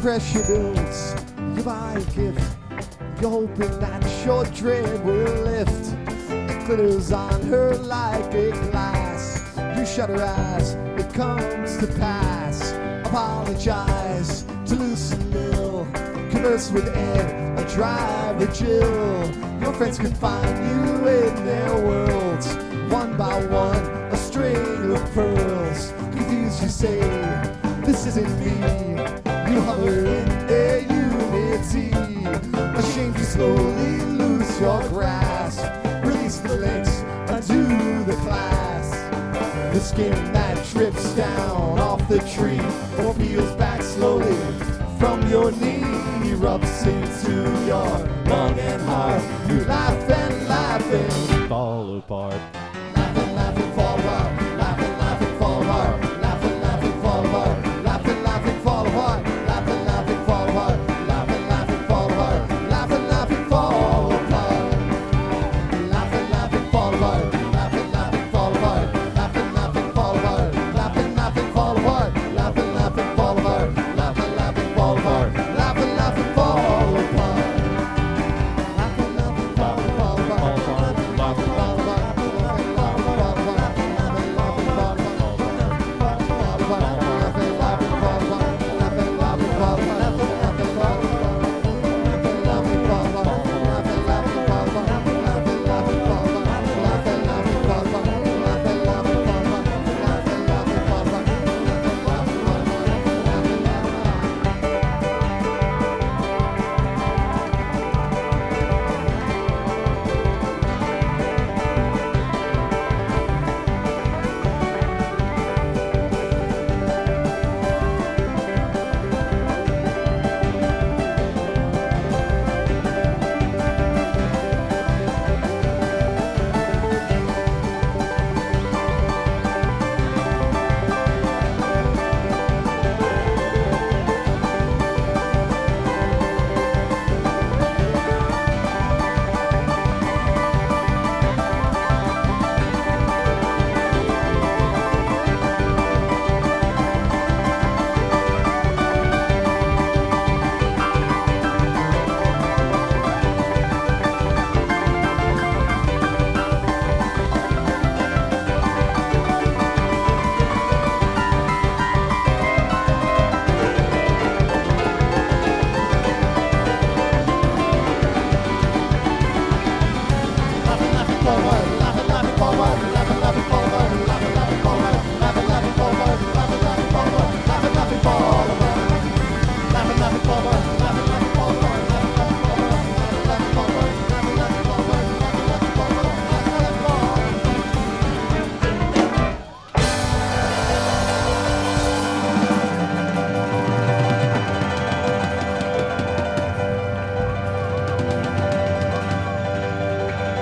pressure builds. You buy a gift, you're hoping that your dread will lift. It glitters on her like a glass. You shut her eyes, it comes to pass. Apologize to Lucy Mill, converse with Ed, a driver Jill. Your friends can find you in their worlds, one by one, a string of pearls. Confused you say, this isn't me. You hover in their unity, ashamed you slowly lose your grasp. Release the links, undo the clasp. The skin that drips down off the tree or peels back slowly from your knee erupts into your lung and heart. You laugh and laugh and fall apart.